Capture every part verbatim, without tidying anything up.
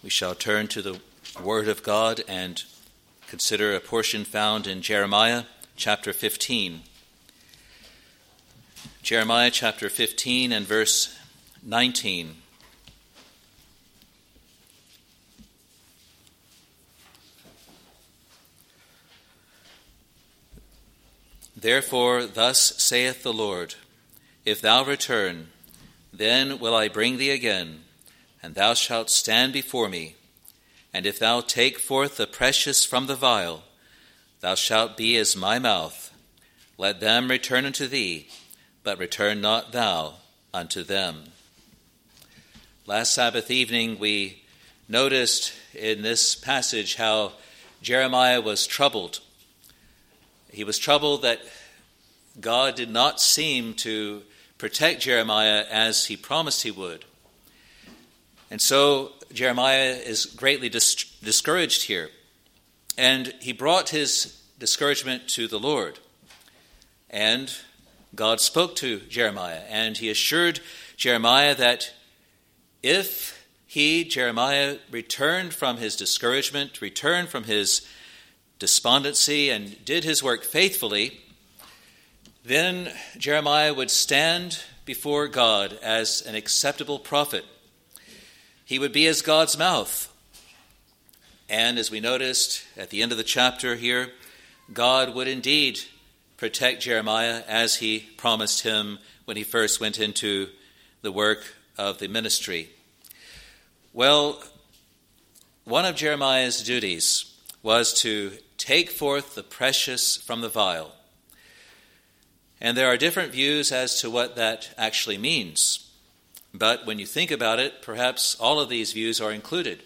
We shall turn to the Word of God and consider a portion found in Jeremiah chapter fifteen. Jeremiah chapter fifteen and verse nineteen. Therefore thus saith the Lord, if thou return, then will I bring thee again, and thou shalt stand before me. And if thou take forth the precious from the vial, thou shalt be as my mouth. Let them return unto thee, but return not thou unto them. Last Sabbath evening we noticed in this passage how Jeremiah was troubled. He was troubled that God did not seem to protect Jeremiah as he promised he would. And so Jeremiah is greatly dis- discouraged here. And he brought his discouragement to the Lord. And God spoke to Jeremiah, and he assured Jeremiah that if he, Jeremiah, returned from his discouragement, returned from his despondency, and did his work faithfully, then Jeremiah would stand before God as an acceptable prophet. He would be as God's mouth. And as we noticed at the end of the chapter here, God would indeed protect Jeremiah as he promised him when he first went into the work of the ministry. Well, one of Jeremiah's duties was to take forth the precious from the vial. And there are different views as to what that actually means. But when you think about it, perhaps all of these views are included.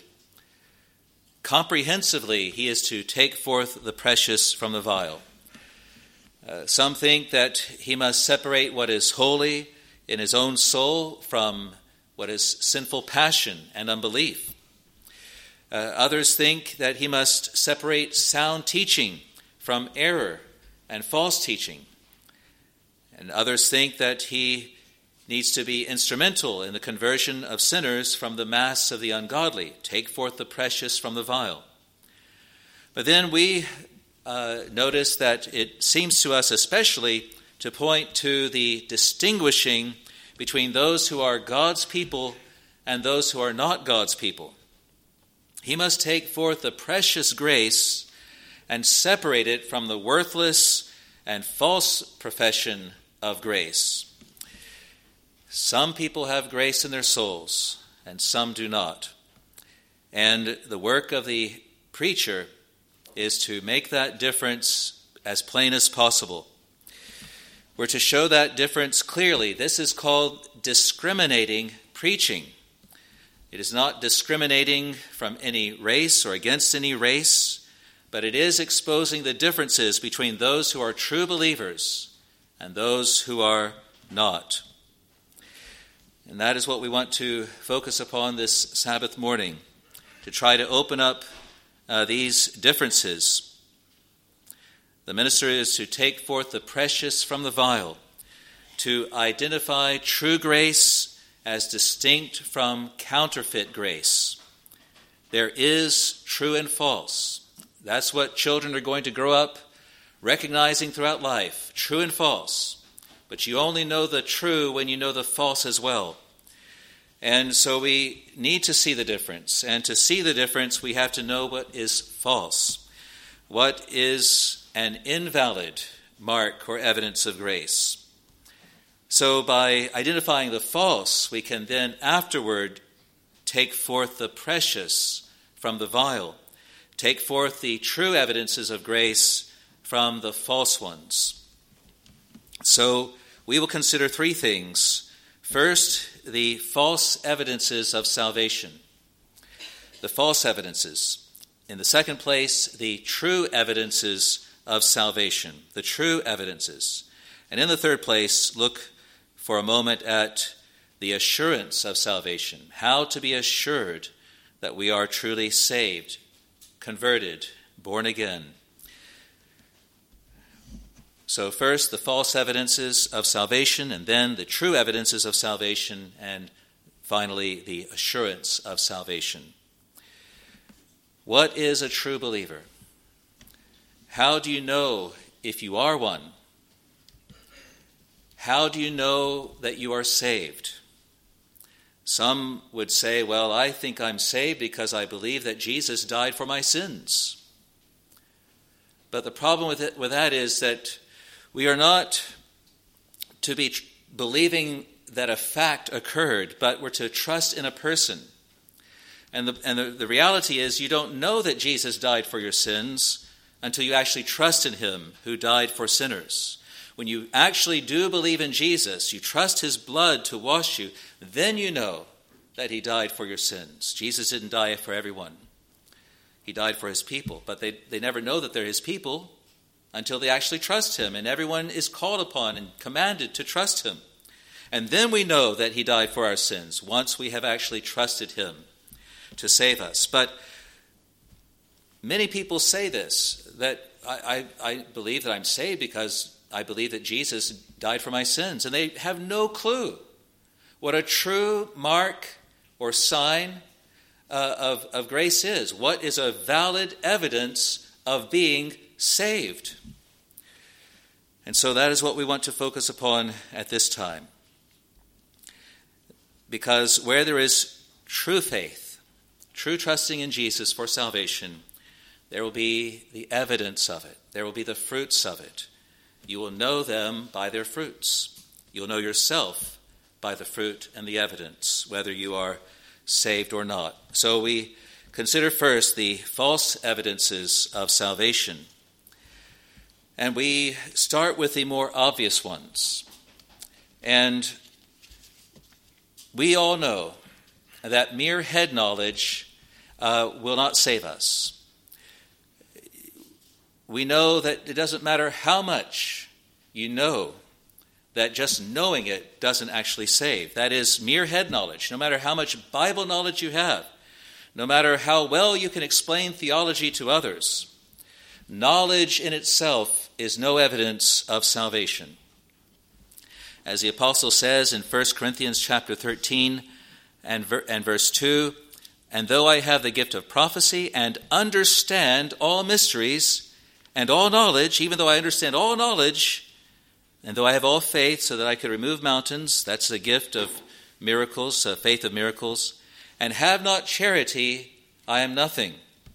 Comprehensively, he is to take forth the precious from the vial. Uh, some think that he must separate what is holy in his own soul from what is sinful passion and unbelief. Uh, others think that he must separate sound teaching from error and false teaching. And others think that he needs to be instrumental in the conversion of sinners from the mass of the ungodly. Take forth the precious from the vial. But then we uh, notice that it seems to us especially to point to the distinguishing between those who are God's people and those who are not God's people. He must take forth the precious grace and separate it from the worthless and false profession of grace. Some people have grace in their souls, and some do not. And the work of the preacher is to make that difference as plain as possible. We're to show that difference clearly. This is called discriminating preaching. It is not discriminating from any race or against any race, but it is exposing the differences between those who are true believers and those who are not. And that is what we want to focus upon this Sabbath morning, to try to open up uh, these differences. The minister is to take forth the precious from the vial, to identify true grace as distinct from counterfeit grace. There is true and false. That's what children are going to grow up recognizing throughout life, true and false. But you only know the true when you know the false as well. And so we need to see the difference. And to see the difference, we have to know what is false. What is an invalid mark or evidence of grace. So by identifying the false, we can then afterward take forth the precious from the vial. Take forth the true evidences of grace from the false ones. So we will consider three things. First, the false evidences of salvation. The false evidences. In the second place, the true evidences of salvation. The true evidences. And in the third place, look for a moment at the assurance of salvation. How to be assured that we are truly saved, converted, born again. So first, the false evidences of salvation, and then the true evidences of salvation, and finally, the assurance of salvation. What is a true believer? How do you know if you are one? How do you know that you are saved? Some would say, well, I think I'm saved because I believe that Jesus died for my sins. But the problem with it, with that is that we are not to be tr- believing that a fact occurred, but we're to trust in a person. And, the, and the, the reality is you don't know that Jesus died for your sins until you actually trust in him who died for sinners. When you actually do believe in Jesus, you trust his blood to wash you, then you know that he died for your sins. Jesus didn't die for everyone. He died for his people, but they, they never know that they're his people until they actually trust him. And everyone is called upon and commanded to trust him. And then we know that he died for our sins once we have actually trusted him to save us. But many people say this, that I, I, I believe that I'm saved because I believe that Jesus died for my sins. And they have no clue what a true mark or sign uh, of, of grace is. What is a valid evidence of being saved? And so that is what we want to focus upon at this time. Because where there is true faith, true trusting in Jesus for salvation, there will be the evidence of it. There will be the fruits of it. You will know them by their fruits. You'll know yourself by the fruit and the evidence, whether you are saved or not. So we consider first the false evidences of salvation. And we start with the more obvious ones. And we all know that mere head knowledge uh, will not save us. We know that it doesn't matter how much you know, that just knowing it doesn't actually save. That is mere head knowledge. No matter how much Bible knowledge you have, no matter how well you can explain theology to others, knowledge in itself is no evidence of salvation. As the apostle says in First Corinthians chapter thirteen and, ver- and verse two, "And though I have the gift of prophecy and understand all mysteries and all knowledge," even though I understand all knowledge, and though I have all faith so that I could remove mountains, that's the gift of miracles, uh, faith of miracles, "and have not charity, I am nothing."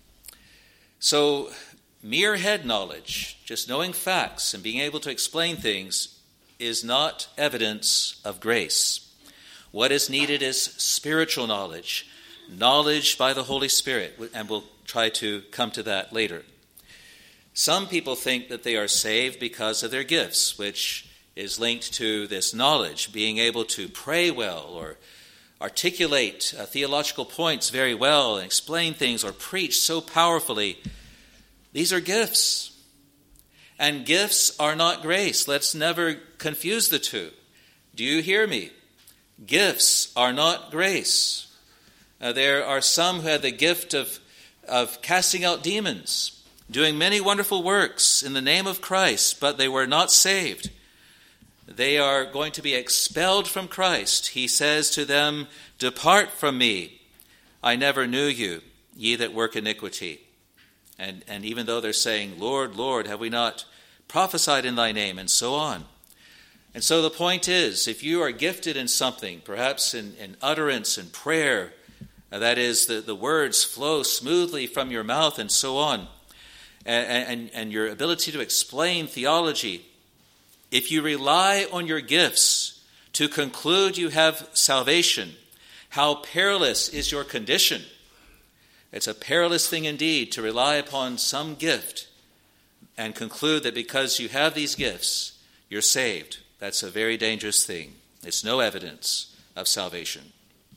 So mere head knowledge, just knowing facts and being able to explain things, is not evidence of grace. What is needed is spiritual knowledge, knowledge by the Holy Spirit, and we'll try to come to that later. Some people think that they are saved because of their gifts, which is linked to this knowledge, being able to pray well or articulate uh, theological points very well and explain things or preach so powerfully. These are gifts. And gifts are not grace. Let's never confuse the two. Do you hear me? Gifts are not grace. Uh, there are some who had the gift of, of casting out demons, doing many wonderful works in the name of Christ, but they were not saved. They are going to be expelled from Christ. He says to them, "Depart from me. I never knew you, ye that work iniquity." And, and even though they're saying, "Lord, Lord, have we not prophesied in thy name?" and so on. And so the point is, if you are gifted in something, perhaps in, in utterance and prayer, uh, that is, the, the words flow smoothly from your mouth and so on, and, and, and your ability to explain theology, if you rely on your gifts to conclude you have salvation, how perilous is your condition. It's a perilous thing indeed to rely upon some gift and conclude that because you have these gifts, you're saved. That's a very dangerous thing. It's no evidence of salvation.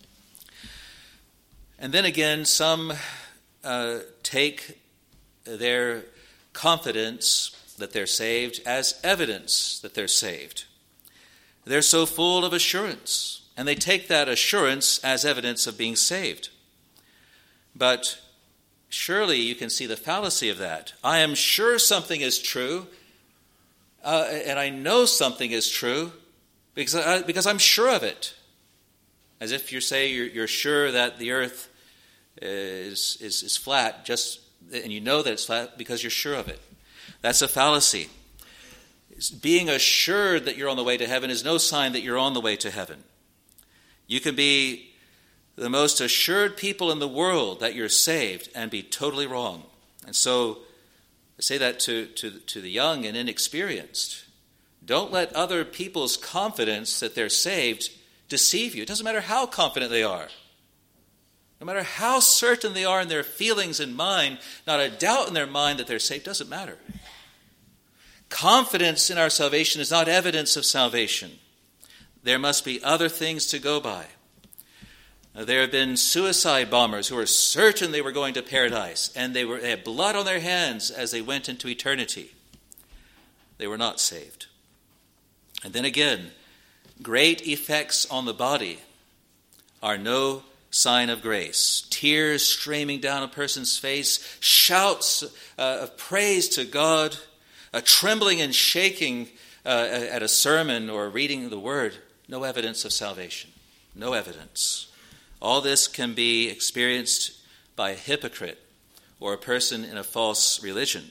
And then again, some uh, take their confidence that they're saved as evidence that they're saved. They're so full of assurance, and they take that assurance as evidence of being saved. But surely you can see the fallacy of that. I am sure something is true, uh, and I know something is true because, I, because I'm sure of it. As if you say you're, you're sure that the earth is, is, is flat, just and you know that it's flat because you're sure of it. That's a fallacy. Being assured that you're on the way to heaven is no sign that you're on the way to heaven. You can be the most assured people in the world that you're saved and be totally wrong. And so I say that to, to, to the young and inexperienced. Don't let other people's confidence that they're saved deceive you. It doesn't matter how confident they are. No matter how certain they are in their feelings and mind, not a doubt in their mind that they're saved, doesn't matter. Confidence in our salvation is not evidence of salvation. There must be other things to go by. There have been suicide bombers who were certain they were going to paradise, and they, were, they had blood on their hands as they went into eternity. They were not saved. And then again, great effects on the body are no sign of grace. Tears streaming down a person's face, shouts uh, of praise to God, a trembling and shaking uh, at a sermon or reading the word, no evidence of salvation. No evidence. All this can be experienced by a hypocrite or a person in a false religion.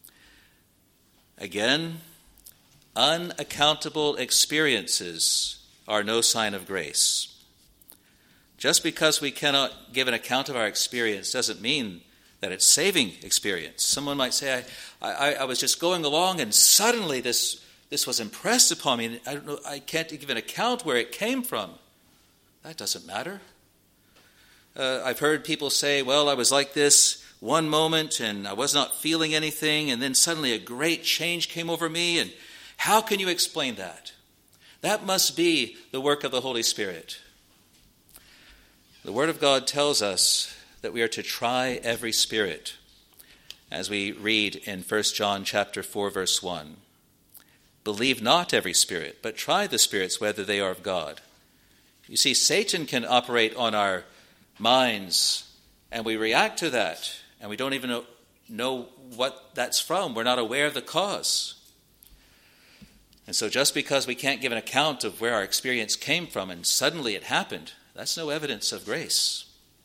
Again, unaccountable experiences are no sign of grace. Just because we cannot give an account of our experience doesn't mean that it's saving experience. Someone might say, I, I, I was just going along and suddenly this, this was impressed upon me. And I don't know, I can't give an account where it came from. That doesn't matter. Uh, I've heard people say, well, I was like this one moment and I was not feeling anything, and then suddenly a great change came over me. And how can you explain that? That must be the work of the Holy Spirit. The Word of God tells us that we are to try every spirit, as we read in First John chapter four, verse one. Believe not every spirit, but try the spirits whether they are of God. You see, Satan can operate on our minds, and we react to that, and we don't even know, know what that's from. We're not aware of the cause. And so just because we can't give an account of where our experience came from and suddenly it happened, that's no evidence of grace.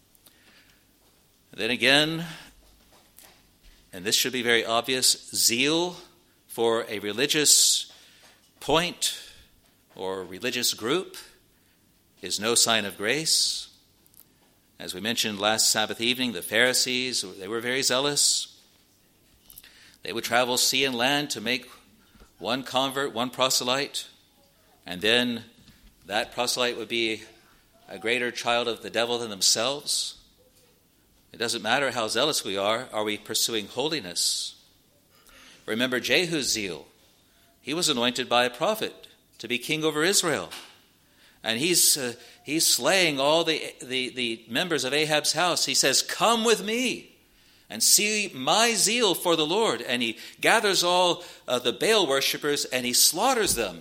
Then again, and this should be very obvious, zeal for a religious point or religious group is no sign of grace. As we mentioned last Sabbath evening, the Pharisees, they were very zealous. They would travel sea and land to make one convert, one proselyte, and then that proselyte would be a greater child of the devil than themselves. It doesn't matter how zealous we are. Are we pursuing holiness? Remember Jehu's zeal. He was anointed by a prophet to be king over Israel. And he's uh, he's slaying all the, the, the members of Ahab's house. He says, come with me and see my zeal for the Lord. And he gathers all uh, the Baal worshippers and he slaughters them.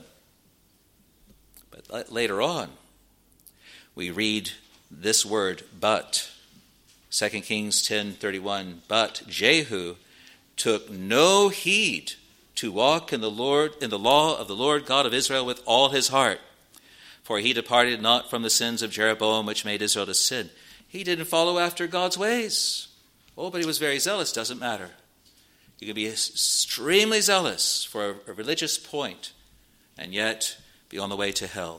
But later on, we read this word, but. Second Kings ten thirty-one, but Jehu took no heed to walk in the Lord in the law of the Lord God of Israel with all his heart. For he departed not from the sins of Jeroboam, which made Israel to sin. He didn't follow after God's ways. Oh, but he was very zealous. Doesn't matter. You can be extremely zealous for a, a religious point and yet be on the way to hell.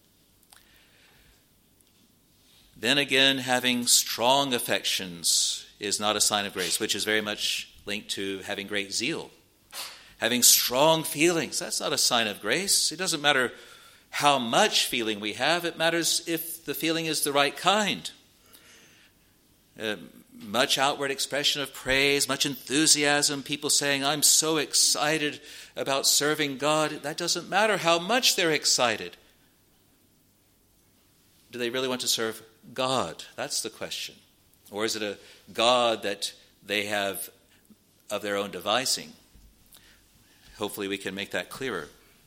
Then again, having strong affections is not a sign of grace, which is very much linked to having great zeal. Having strong feelings, that's not a sign of grace. It doesn't matter how much feeling we have. It matters if the feeling is the right kind. Uh, much outward expression of praise, much enthusiasm, people saying, I'm so excited about serving God. That doesn't matter how much they're excited. Do they really want to serve God? That's the question. Or is it a God that they have of their own devising? Hopefully we can make that clearer.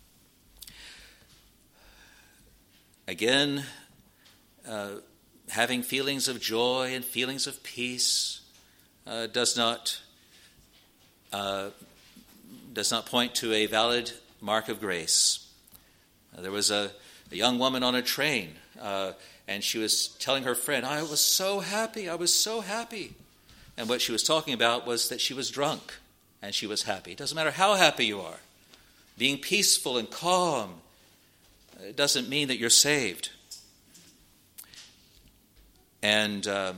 Again, uh, having feelings of joy and feelings of peace uh, does not uh, does not point to a valid mark of grace. Uh, there was a, a young woman on a train, uh, and she was telling her friend, I was so happy, I was so happy. And what she was talking about was that she was drunk and she was happy. It doesn't matter how happy you are. Being peaceful and calm, it doesn't mean that you're saved. And um,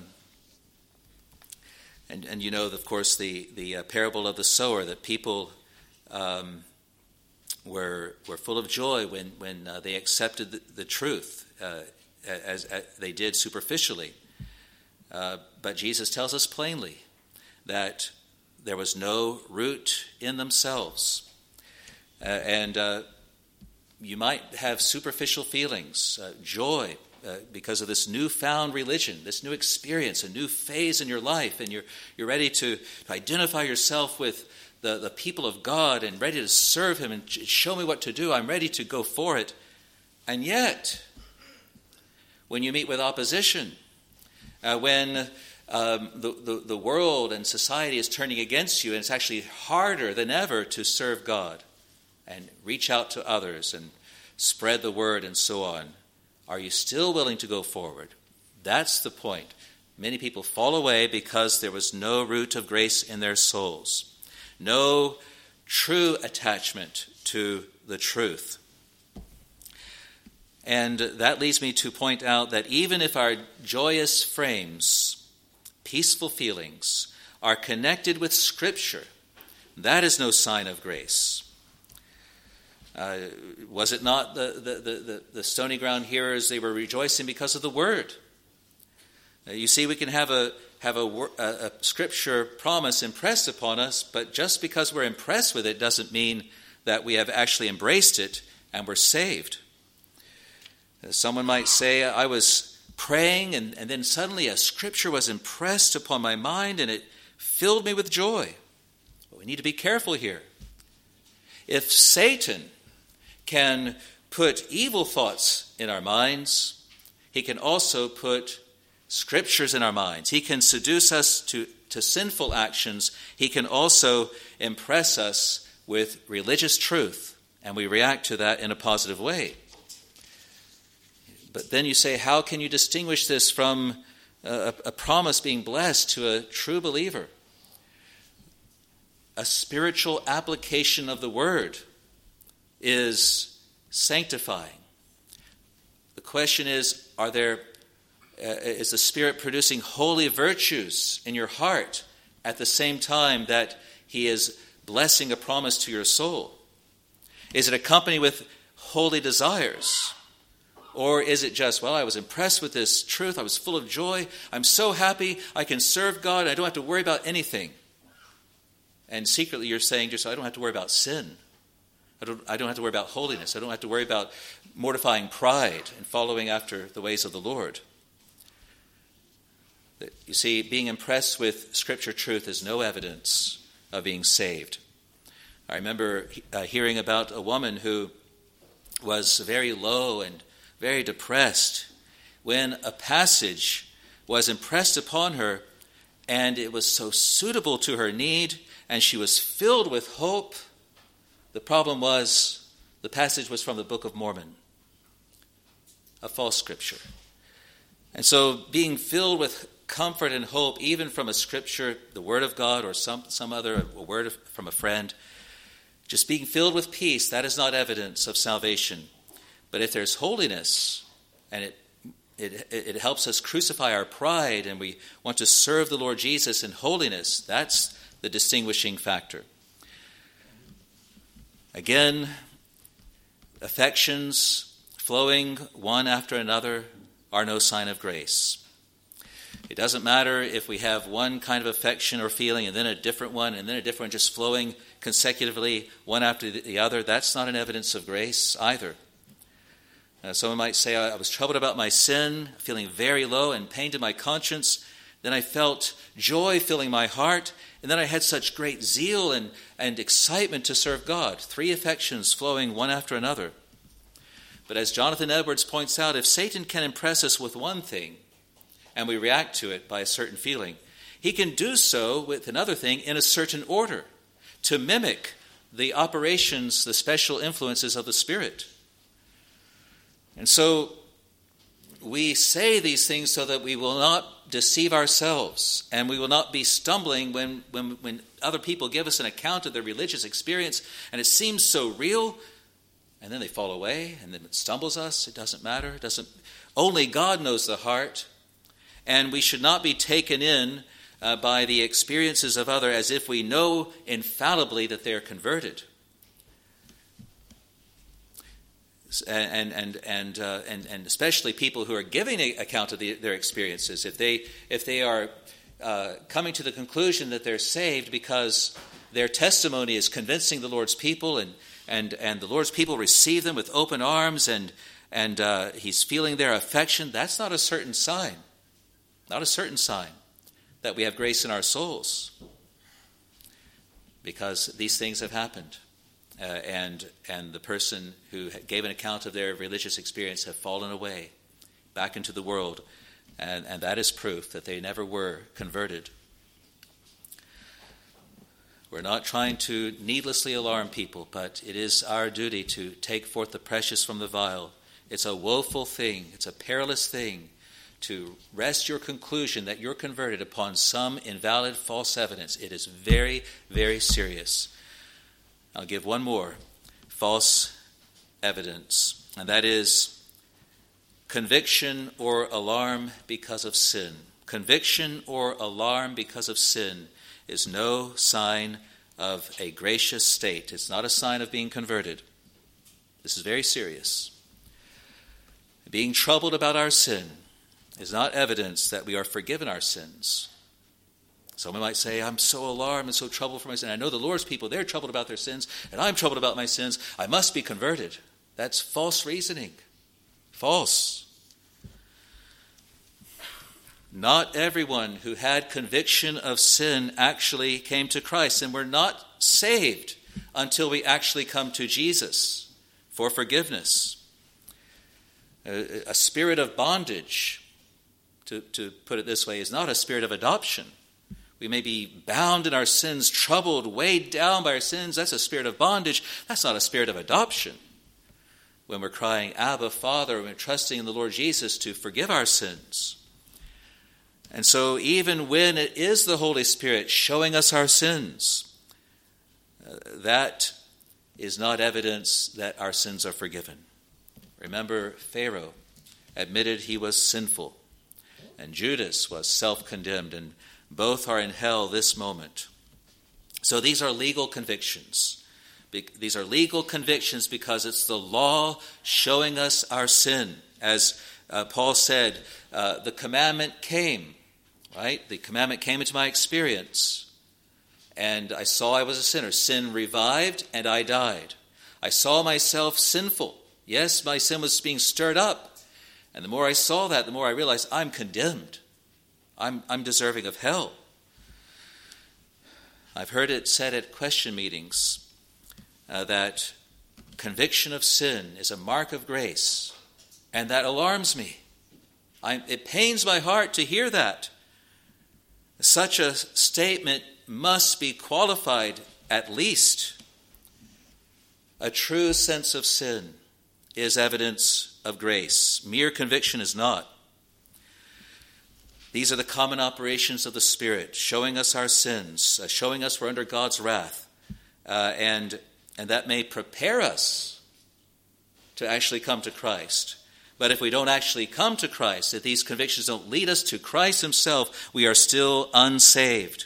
and and you know, of course, the the uh, parable of the sower, that people um, were were full of joy when when uh, they accepted the, the truth, uh, as, as they did superficially. Uh, but Jesus tells us plainly that there was no root in themselves. Uh, and uh, you might have superficial feelings, uh, joy, uh, because of this newfound religion, this new experience, a new phase in your life, and you're you're ready to, to identify yourself with the, the people of God and ready to serve Him and show me what to do. I'm ready to go for it. And yet, when you meet with opposition, uh, when um, the, the, the world and society is turning against you, and it's actually harder than ever to serve God and reach out to others and spread the word and so on, are you still willing to go forward? That's the point. Many people fall away because there was no root of grace in their souls, no true attachment to the truth. And that leads me to point out that even if our joyous frames, peaceful feelings, are connected with Scripture, that is no sign of grace. Uh, was it not the, the, the, the stony ground hearers, they were rejoicing because of the word? Uh, you see, we can have a have a, a, a Scripture promise impressed upon us, but just because we're impressed with it doesn't mean that we have actually embraced it and we're saved. Uh, someone might say, I was praying and, and then suddenly a Scripture was impressed upon my mind and it filled me with joy. Well, we need to be careful here. If Satan can put evil thoughts in our minds, he can also put scriptures in our minds. He can seduce us to, to sinful actions. He can also impress us with religious truth, and we react to that in a positive way. But then you say, how can you distinguish this from a, a promise being blessed to a true believer? A spiritual application of the word is sanctifying. The question is, are there, uh, is the Spirit producing holy virtues in your heart at the same time that He is blessing a promise to your soul? Is it accompanied with holy desires? Or is it just, well, I was impressed with this truth, I was full of joy, I'm so happy, I can serve God, I don't have to worry about anything. And secretly you're saying to yourself, I don't have to worry about sin. I don't, I don't have to worry about holiness. I don't have to worry about mortifying pride and following after the ways of the Lord. You see, being impressed with Scripture truth is no evidence of being saved. I remember uh, hearing about a woman who was very low and very depressed when a passage was impressed upon her and it was so suitable to her need and she was filled with hope. The problem was the passage was from the Book of Mormon, a false scripture. And so being filled with comfort and hope, even from a scripture, the Word of God, or some, some other a word of, from a friend, just being filled with peace, that is not evidence of salvation. But if there's holiness, and it, it, it helps us crucify our pride, and we want to serve the Lord Jesus in holiness, that's the distinguishing factor. Again, affections flowing one after another are no sign of grace. It doesn't matter if we have one kind of affection or feeling and then a different one and then a different one just flowing consecutively one after the other. That's not an evidence of grace either. Uh, someone might say, I was troubled about my sin, feeling very low and pained in my conscience. Then I felt joy filling my heart. And then I had such great zeal and, and excitement to serve God. Three affections flowing one after another. But as Jonathan Edwards points out, if Satan can impress us with one thing and we react to it by a certain feeling, he can do so with another thing in a certain order to mimic the operations, the special influences of the Spirit. And so we say these things so that we will not deceive ourselves, and we will not be stumbling when, when, when other people give us an account of their religious experience, and it seems so real, and then they fall away, and then it stumbles us. It doesn't matter. It doesn't. Only God knows the heart, and we should not be taken in uh, by the experiences of others as if we know infallibly that they are converted. And and and uh, and and especially people who are giving an account of the, their experiences, if they if they are uh, coming to the conclusion that they're saved because their testimony is convincing the Lord's people, and and and the Lord's people receive them with open arms, and and uh, He's feeling their affection, that's not a certain sign, not a certain sign that we have grace in our souls, because these things have happened. Uh, and and the person who gave an account of their religious experience have fallen away back into the world, and, and that is proof that they never were converted. We're not trying to needlessly alarm people, but it is our duty to take forth the precious from the vile. It's a woeful thing, it's a perilous thing to rest your conclusion that you're converted upon some invalid false evidence. It is very, very serious. I'll give one more false evidence, and that is conviction or alarm because of sin. Conviction or alarm because of sin is no sign of a gracious state. It's not a sign of being converted. This is very serious. Being troubled about our sin is not evidence that we are forgiven our sins. Someone might say, I'm so alarmed and so troubled for my sin. I know the Lord's people, they're troubled about their sins, and I'm troubled about my sins. I must be converted. That's false reasoning. False. Not everyone who had conviction of sin actually came to Christ, and we're not saved until we actually come to Jesus for forgiveness. A, a spirit of bondage, to, to put it this way, is not a spirit of adoption. We may be bound in our sins, troubled, weighed down by our sins. That's a spirit of bondage. That's not a spirit of adoption. When we're crying, Abba, Father, and we're trusting in the Lord Jesus to forgive our sins. And so even when it is the Holy Spirit showing us our sins, uh, that is not evidence that our sins are forgiven. Remember, Pharaoh admitted he was sinful, and Judas was self-condemned, and both are in hell this moment. So these are legal convictions. These are legal convictions because it's the law showing us our sin. As uh, Paul said, uh, the commandment came, right? The commandment came into my experience, and I saw I was a sinner. Sin revived, and I died. I saw myself sinful. Yes, my sin was being stirred up. And the more I saw that, the more I realized I'm condemned. I'm, I'm deserving of hell. I've heard it said at question meetings uh, that conviction of sin is a mark of grace, and that alarms me. I, it pains my heart to hear that. Such a statement must be qualified at least. A true sense of sin is evidence of grace. Mere conviction is not. These are the common operations of the Spirit, showing us our sins, uh, showing us we're under God's wrath, uh, and, and that may prepare us to actually come to Christ. But if we don't actually come to Christ, if these convictions don't lead us to Christ himself, we are still unsaved.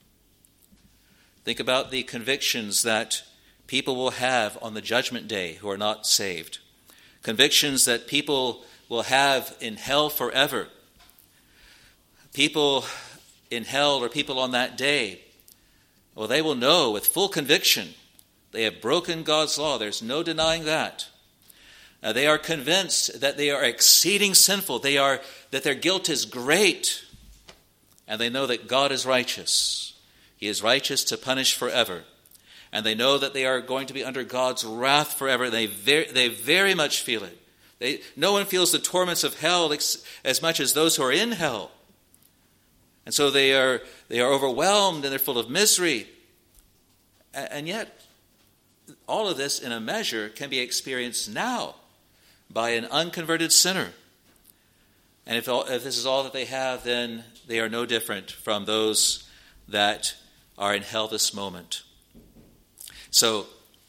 Think about the convictions that people will have on the judgment day who are not saved. Convictions that people will have in hell forever. People in hell, or people on that day, well, they will know with full conviction they have broken God's law. There's no denying that. Uh, they are convinced that they are exceeding sinful. They are that their guilt is great, and they know that God is righteous. He is righteous to punish forever, and they know that they are going to be under God's wrath forever. They very, they very much feel it. They, no one feels the torments of hell ex, as much as those who are in hell. And so they are they are overwhelmed, and they're full of misery. And yet, all of this in a measure can be experienced now by an unconverted sinner. And if, all, if this is all that they have, then they are no different from those that are in hell this moment. So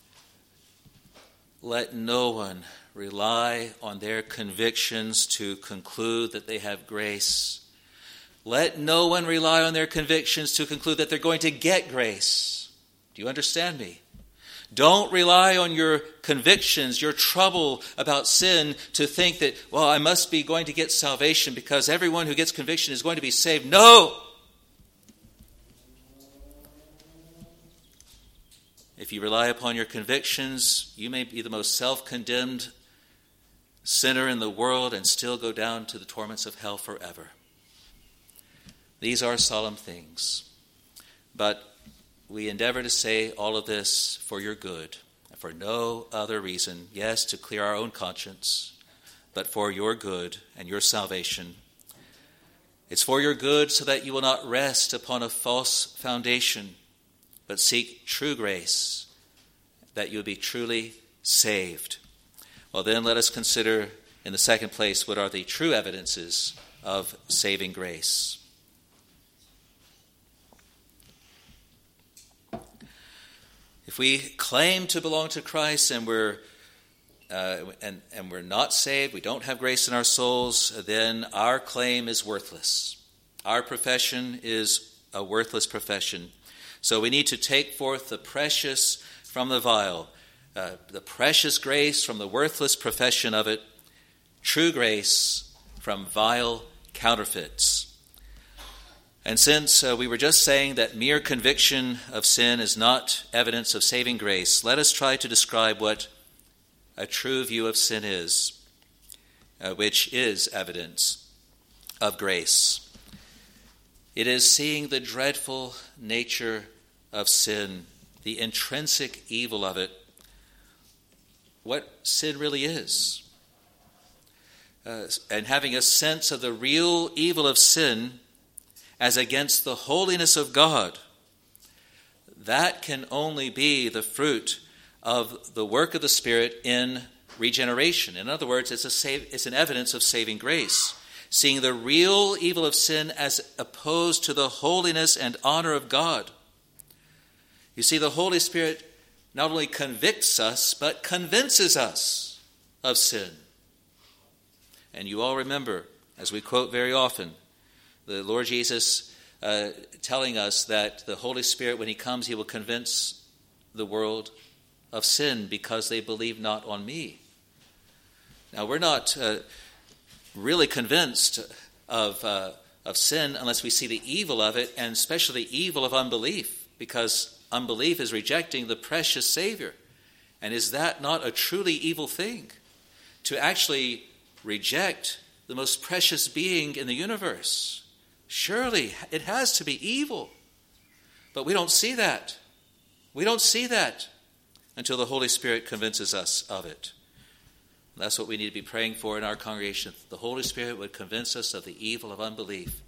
let no one rely on their convictions to conclude that they have grace. Let no one rely on their convictions to conclude that they're going to get grace. Do you understand me? Don't rely on your convictions, your trouble about sin, to think that, well, I must be going to get salvation because everyone who gets conviction is going to be saved. No! If you rely upon your convictions, you may be the most self-condemned sinner in the world and still go down to the torments of hell forever. These are solemn things. But we endeavor to say all of this for your good, for no other reason, yes, to clear our own conscience, but for your good and your salvation. It's for your good so that you will not rest upon a false foundation, but seek true grace, that you will be truly saved. Well, then let us consider in the second place what are the true evidences of saving grace. If we claim to belong to Christ and we're uh, and and we're not saved, we don't have grace in our souls, then our claim is worthless. Our profession is a worthless profession. So we need to take forth the precious from the vile, uh, the precious grace from the worthless profession of it, true grace from vile counterfeits. And since uh, we were just saying that mere conviction of sin is not evidence of saving grace, let us try to describe what a true view of sin is, uh, which is evidence of grace. It is seeing the dreadful nature of sin, the intrinsic evil of it, what sin really is, uh, and having a sense of the real evil of sin as against the holiness of God. That can only be the fruit of the work of the Spirit in regeneration. In other words, it's, a save, it's an evidence of saving grace. Seeing the real evil of sin as opposed to the holiness and honor of God. You see, the Holy Spirit not only convicts us, but convinces us of sin. And you all remember, as we quote very often, the Lord Jesus uh, telling us that the Holy Spirit, when he comes, he will convince the world of sin because they believe not on me. Now, we're not uh, really convinced of uh, of sin unless we see the evil of it, and especially the evil of unbelief, because unbelief is rejecting the precious Savior. And is that not a truly evil thing? To actually reject the most precious being in the universe. Surely it has to be evil. But we don't see that. We don't see that until the Holy Spirit convinces us of it. And that's what we need to be praying for in our congregation. The Holy Spirit would convince us of the evil of unbelief.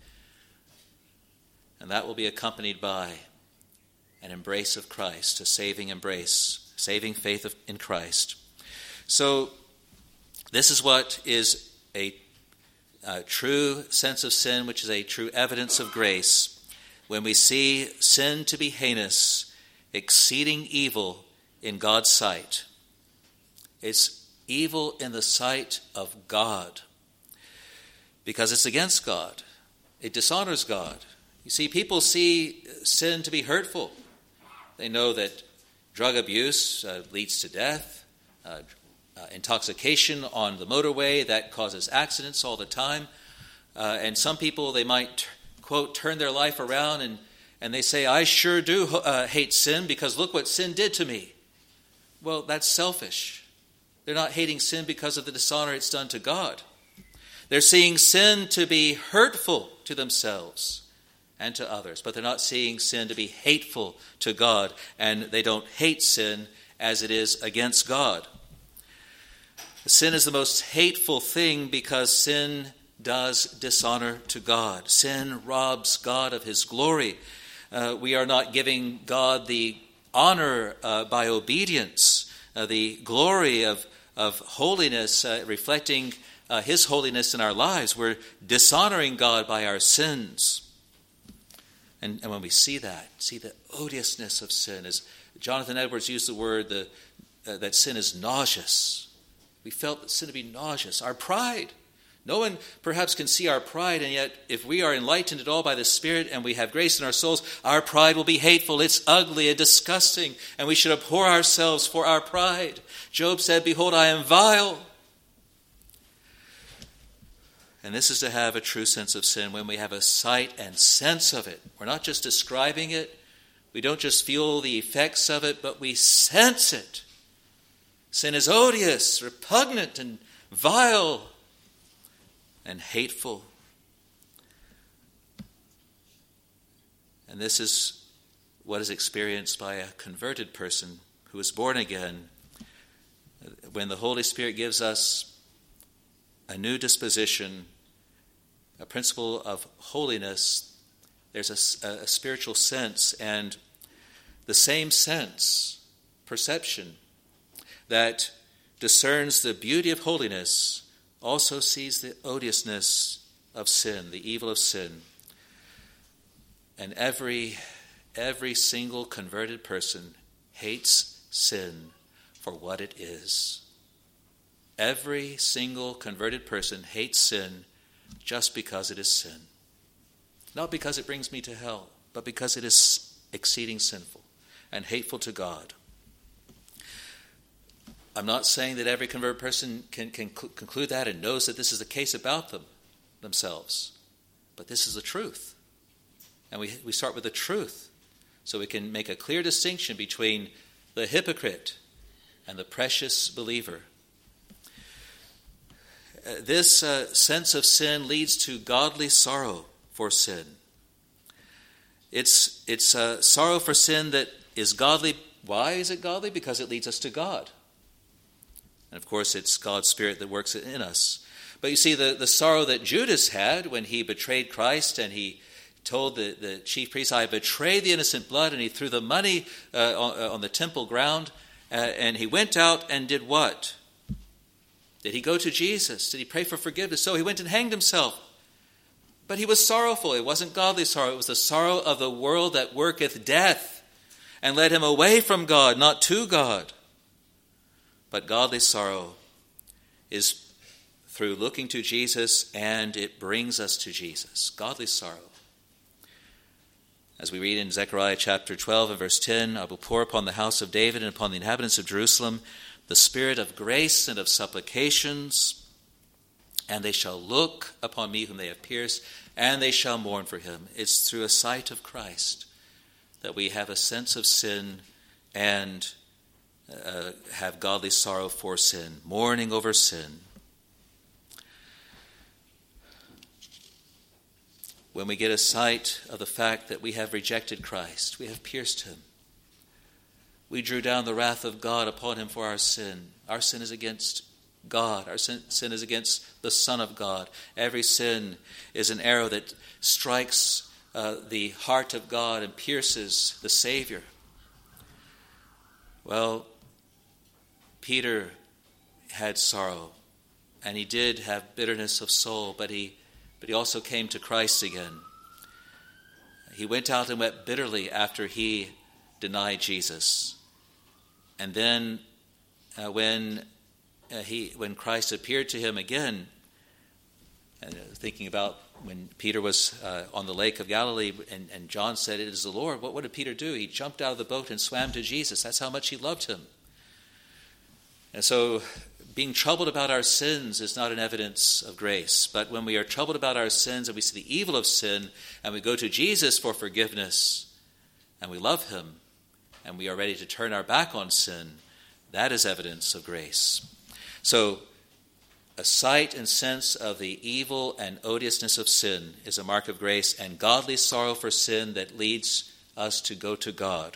And that will be accompanied by an embrace of Christ, a saving embrace, saving faith in Christ. So this is what is a A true sense of sin, which is a true evidence of grace, when we see sin to be heinous, exceeding evil in God's sight. It's evil in the sight of God because it's against God. It dishonors God. You see, people see sin to be hurtful. They know that drug abuse uh, leads to death, uh, Uh, intoxication on the motorway, that causes accidents all the time. Uh, and some people, they might, quote, turn their life around and, and they say, I sure do uh, hate sin because look what sin did to me. Well, that's selfish. They're not hating sin because of the dishonor it's done to God. They're seeing sin to be hurtful to themselves and to others, but they're not seeing sin to be hateful to God, and they don't hate sin as it is against God. Sin is the most hateful thing because sin does dishonor to God. Sin robs God of his glory. Uh, we are not giving God the honor uh, by obedience, uh, the glory of, of holiness, uh, reflecting uh, his holiness in our lives. We're dishonoring God by our sins. And, and when we see that, see the odiousness of sin, as Jonathan Edwards used the word, the, uh, that sin is nauseous. We felt that sin to be nauseous. Our pride. No one perhaps can see our pride, and yet if we are enlightened at all by the Spirit and we have grace in our souls, our pride will be hateful. It's ugly and disgusting, and we should abhor ourselves for our pride. Job said, "Behold, I am vile." And this is to have a true sense of sin when we have a sight and sense of it. We're not just describing it. We don't just feel the effects of it, but we sense it. Sin is odious, repugnant, and vile, and hateful. And this is what is experienced by a converted person who is born again. When the Holy Spirit gives us a new disposition, a principle of holiness, there's a, a spiritual sense, and the same sense, perception, that discerns the beauty of holiness also sees the odiousness of sin, the evil of sin. And every, every single converted person hates sin for what it is. Every single converted person hates sin just because it is sin. Not because it brings me to hell, but because it is exceeding sinful and hateful to God. I'm not saying that every converted person can, can cl- conclude that and knows that this is the case about them themselves. But this is the truth. And we, we start with the truth so we can make a clear distinction between the hypocrite and the precious believer. Uh, this uh, sense of sin leads to godly sorrow for sin. It's, it's a sorrow for sin that is godly. Why is it godly? Because it leads us to God. And of course, it's God's Spirit that works it in us. But you see, the, the sorrow that Judas had when he betrayed Christ and he told the, the chief priest, "I betrayed the innocent blood," and he threw the money uh, on, on the temple ground, uh, and he went out and did what? Did he go to Jesus? Did he pray for forgiveness? So he went and hanged himself. But he was sorrowful. It wasn't godly sorrow. It was the sorrow of the world that worketh death and led him away from God, not to God. But godly sorrow is through looking to Jesus, and it brings us to Jesus. Godly sorrow. As we read in Zechariah chapter twelve and verse ten, "I will pour upon the house of David and upon the inhabitants of Jerusalem the spirit of grace and of supplications, and they shall look upon me whom they have pierced, and they shall mourn for him." It's through a sight of Christ that we have a sense of sin and uh, have godly sorrow for sin, mourning over sin. When we get a sight of the fact that we have rejected Christ, we have pierced him, we drew down the wrath of God upon him for our sin. Our sin is against God. Our sin, sin is against the Son of God. Every sin is an arrow that strikes uh, the heart of God and pierces the Savior. Well, Peter had sorrow, and he did have bitterness of soul, but he but he also came to Christ again. He went out and wept bitterly after he denied Jesus. And then uh, when uh, he when Christ appeared to him again, and uh, thinking about when Peter was uh, on the lake of Galilee and, and John said, "It is the Lord," what, what did Peter do? He jumped out of the boat and swam to Jesus. That's how much he loved him. And so being troubled about our sins is not an evidence of grace. But when we are troubled about our sins and we see the evil of sin and we go to Jesus for forgiveness and we love him and we are ready to turn our back on sin, that is evidence of grace. So a sight and sense of the evil and odiousness of sin is a mark of grace, and godly sorrow for sin that leads us to go to God.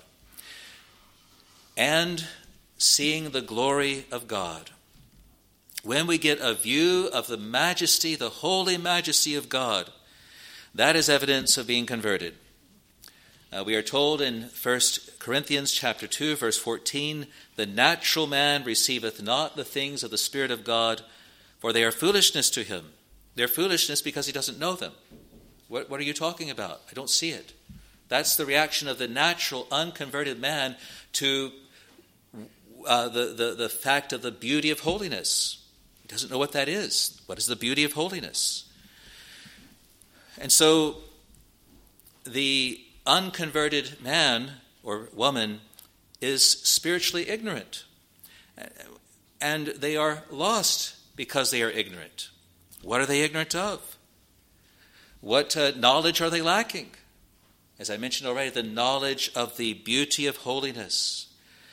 And seeing the glory of God. When we get a view of the majesty, the holy majesty of God, that is evidence of being converted. Uh, we are told in First Corinthians chapter two, verse fourteen, "The natural man receiveth not the things of the Spirit of God, for they are foolishness to him. They're foolishness because he doesn't know them. What, what are you talking about? I don't see it. That's the reaction of the natural, unconverted man to uh, the, the, the fact of the beauty of holiness. He doesn't know what that is. What is the beauty of holiness? And so the unconverted man or woman is spiritually ignorant. And they are lost because they are ignorant. What are they ignorant of? What uh, knowledge are they lacking? As I mentioned already, the knowledge of the beauty of holiness.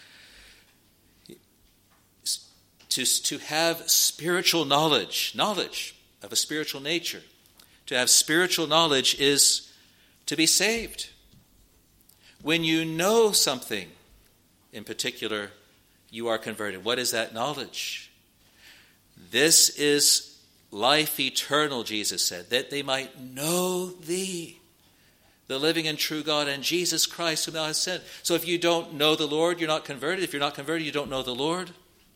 To, to have spiritual knowledge, knowledge of a spiritual nature, to have spiritual knowledge is to be saved. When you know something in particular, you are converted. What is that knowledge? This is life eternal, Jesus said, that they might know thee, the living and true God, and Jesus Christ whom thou hast sent. So if you don't know the Lord, you're not converted. If you're not converted, you don't know the Lord.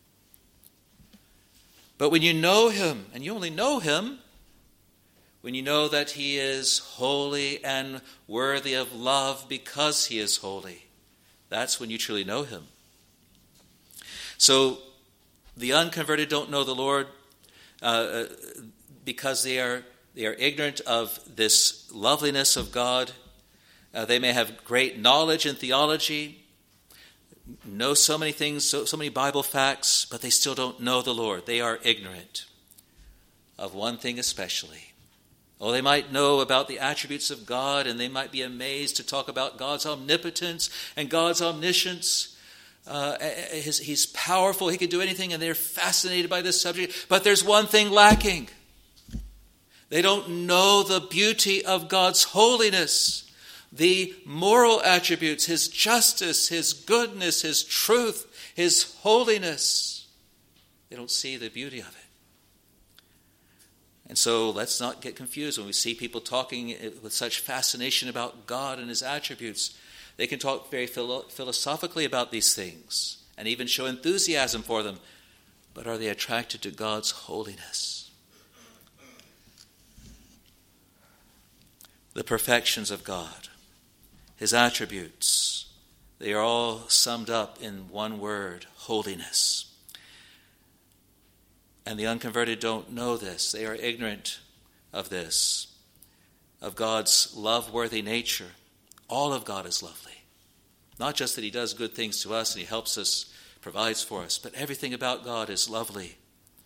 But when you know him, and you only know him when you know that he is holy and worthy of love because he is holy, that's when you truly know him. So the unconverted don't know the Lord uh, because they are they are ignorant of this loveliness of God. Uh, they may have great knowledge in theology, know so many things, so, so many Bible facts, but they still don't know the Lord. They are ignorant of one thing especially. Oh, they might know about the attributes of God, and they might be amazed to talk about God's omnipotence and God's omniscience. Uh, his, he's powerful, he can do anything, and they're fascinated by this subject. But there's one thing lacking. They don't know the beauty of God's holiness, the moral attributes, his justice, his goodness, his truth, his holiness. They don't see the beauty of it. And so let's not get confused when we see people talking with such fascination about God and his attributes. They can talk very philo- philosophically about these things and even show enthusiasm for them. But are they attracted to God's holiness? The perfections of God, his attributes, they are all summed up in one word: holiness. And the unconverted don't know this. They are ignorant of this, of God's love-worthy nature. All of God is lovely. Not just that he does good things to us and he helps us, provides for us, but everything about God is lovely.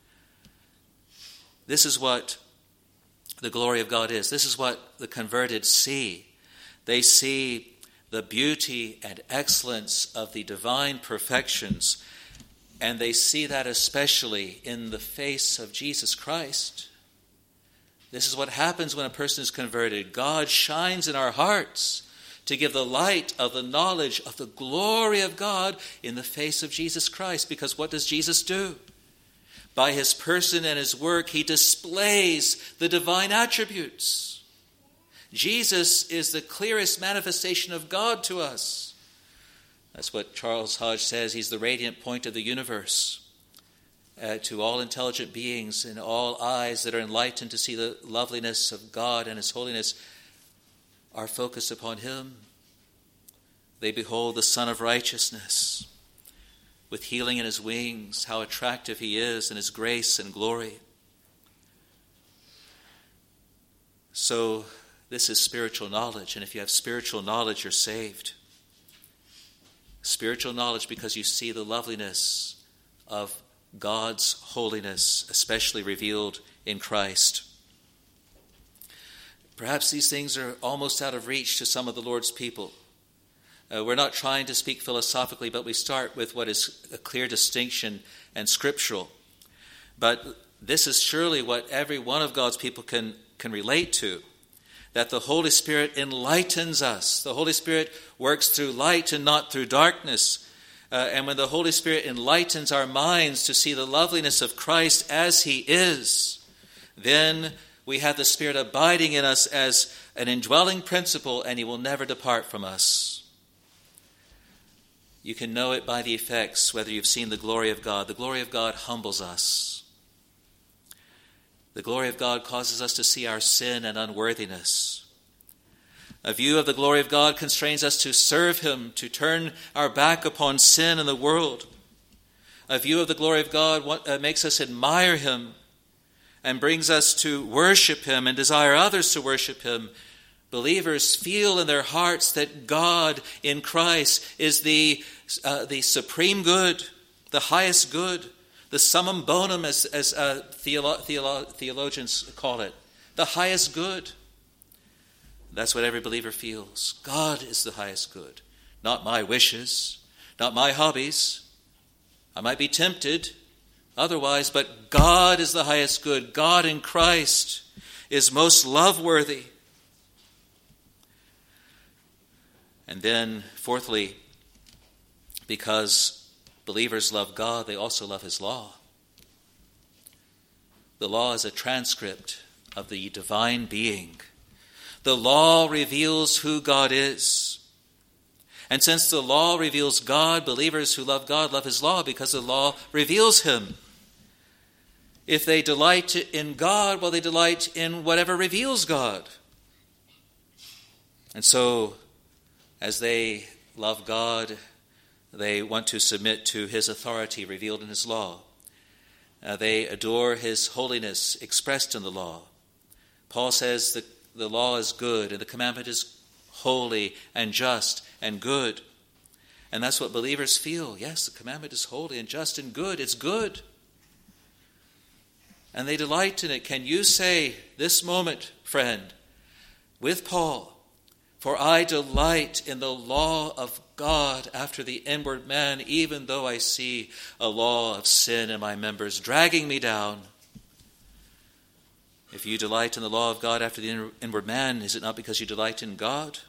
This is what the glory of God is. This is what the converted see. They see the beauty and excellence of the divine perfections, and they see that especially in the face of Jesus Christ. This is what happens when a person is converted. God shines in our hearts to give the light of the knowledge of the glory of God in the face of Jesus Christ. Because what does Jesus do? By his person and his work, he displays the divine attributes. Jesus is the clearest manifestation of God to us. That's what Charles Hodge says. He's the radiant point of the universe. Uh, to all intelligent beings and all eyes that are enlightened to see the loveliness of God and his holiness are focused upon him. They behold the Son of Righteousness with healing in his wings, how attractive he is in his grace and glory. So this is spiritual knowledge, and if you have spiritual knowledge, you're saved. Spiritual knowledge because you see the loveliness of God's holiness, especially revealed in Christ. Perhaps these things are almost out of reach to some of the Lord's people. Uh, we're not trying to speak philosophically, but we start with what is a clear distinction and scriptural. But this is surely what every one of God's people can, can relate to. That the Holy Spirit enlightens us. The Holy Spirit works through light and not through darkness. Uh, and when the Holy Spirit enlightens our minds to see the loveliness of Christ as he is, then we have the Spirit abiding in us as an indwelling principle, and he will never depart from us. You can know it by the effects, whether you've seen the glory of God. The glory of God humbles us. The glory of God causes us to see our sin and unworthiness. A view of the glory of God constrains us to serve him, to turn our back upon sin and the world. A view of the glory of God makes us admire him and brings us to worship him and desire others to worship him. Believers feel in their hearts that God in Christ is the, uh, the supreme good, the highest good, the summum bonum, as, as uh, theolo- theolo- theologians call it, the highest good. That's what every believer feels. God is the highest good, not my wishes, not my hobbies. I might be tempted otherwise, but God is the highest good. God in Christ is most love-worthy. And then, fourthly, because believers love God, they also love his law. The law is a transcript of the divine being. The law reveals who God is. And since the law reveals God, believers who love God love his law because the law reveals him. If they delight in God, well, they delight in whatever reveals God. And so, as they love God, they want to submit to his authority revealed in his law. Uh, they adore his holiness expressed in the law. Paul says that the law is good and the commandment is holy and just and good. And that's what believers feel. Yes, the commandment is holy and just and good. It's good. And they delight in it. Can you say this moment, friend, with Paul, for I delight in the law of God after the inward man, even though I see a law of sin in my members dragging me down. If you delight in the law of God after the inward man, is it not because you delight in God?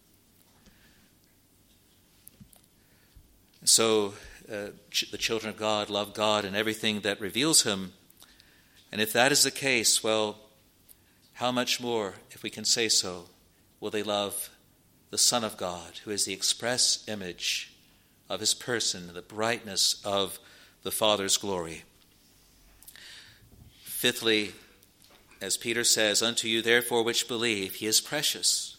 So uh, ch- the children of God love God and everything that reveals him. And if that is the case, well, how much more, if we can say so, will they love the Son of God, who is the express image of his person, the brightness of the Father's glory. Fifthly, as Peter says, unto you therefore which believe, he is precious.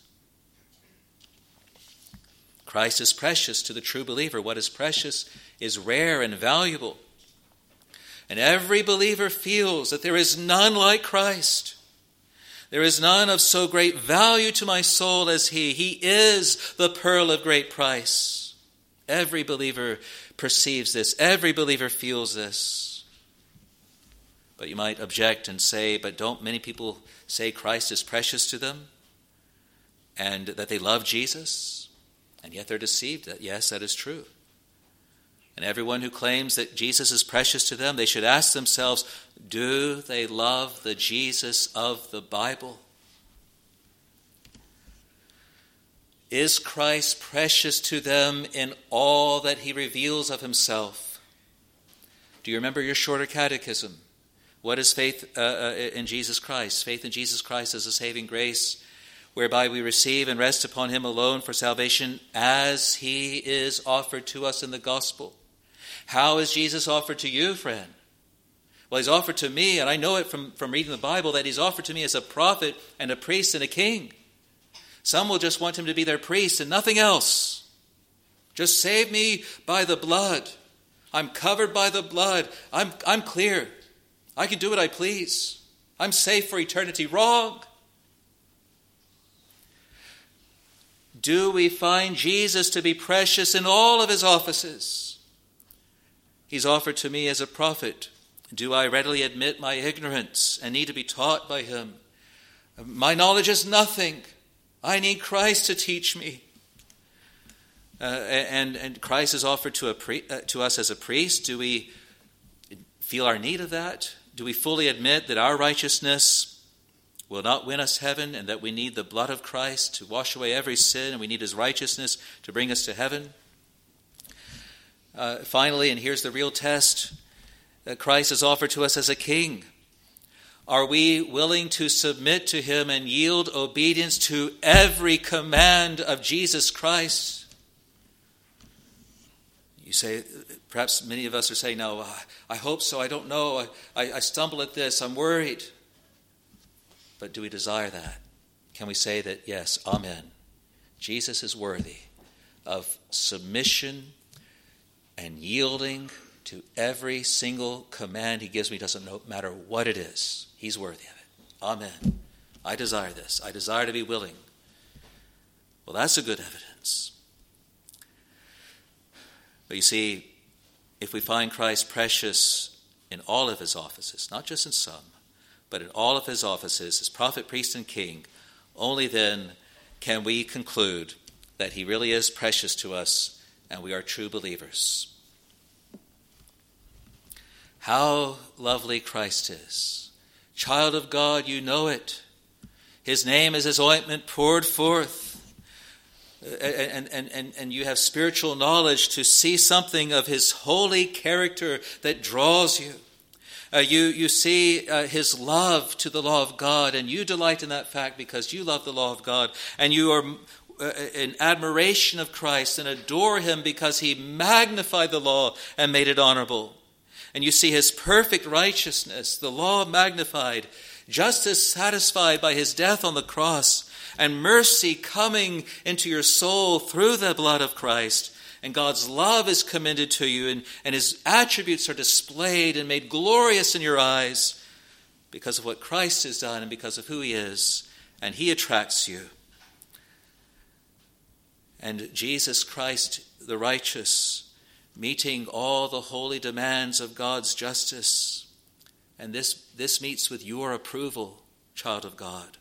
Christ is precious to the true believer. What is precious is rare and valuable. And every believer feels that there is none like Christ. There is none of so great value to my soul as he. He is the pearl of great price. Every believer perceives this. Every believer feels this. But you might object and say, but don't many people say Christ is precious to them? And that they love Jesus? And yet they're deceived. That yes, that is true. And everyone who claims that Jesus is precious to them, they should ask themselves, do they love the Jesus of the Bible? Is Christ precious to them in all that he reveals of himself? Do you remember your shorter catechism? What is faith uh, uh, in Jesus Christ? Faith in Jesus Christ is a saving grace whereby we receive and rest upon him alone for salvation as he is offered to us in the gospel. How is Jesus offered to you, friend? Well, he's offered to me, and I know it from, from reading the Bible, that he's offered to me as a prophet and a priest and a king. Some will just want him to be their priest and nothing else. Just save me by the blood. I'm covered by the blood. I'm, I'm clear. I can do what I please. I'm safe for eternity. Wrong. Do we find Jesus to be precious in all of his offices? He's offered to me as a prophet. Do I readily admit my ignorance and need to be taught by him? My knowledge is nothing. I need Christ to teach me. Uh, and, and Christ is offered to, a pre, uh, to us as a priest. Do we feel our need of that? Do we fully admit that our righteousness will not win us heaven and that we need the blood of Christ to wash away every sin and we need his righteousness to bring us to heaven? Uh, finally, and here's the real test, uh, Christ is offered to us as a king. Are we willing to submit to him and yield obedience to every command of Jesus Christ? You say, perhaps many of us are saying, no, I hope so, I don't know, I, I, I stumble at this, I'm worried. But do we desire that? Can we say that, yes, amen, Jesus is worthy of submission and yielding to every single command he gives me, doesn't matter what it is. He's worthy of it. Amen. I desire this. I desire to be willing. Well, that's a good evidence. But you see, if we find Christ precious in all of his offices, not just in some, but in all of his offices as prophet, priest, and king, only then can we conclude that he really is precious to us and we are true believers. How lovely Christ is. Child of God, you know it. His name is his ointment poured forth. And, and, and, and you have spiritual knowledge to see something of his holy character that draws you. Uh, you, you see uh, his love to the law of God, and you delight in that fact because you love the law of God, and you are uh, in admiration of Christ and adore him because he magnified the law and made it honorable. And you see his perfect righteousness, the law magnified, justice satisfied by his death on the cross, and mercy coming into your soul through the blood of Christ. And God's love is commended to you, and, and his attributes are displayed and made glorious in your eyes because of what Christ has done and because of who he is. And he attracts you. And Jesus Christ, the righteous, meeting all the holy demands of God's justice. And this, this meets with your approval, child of God.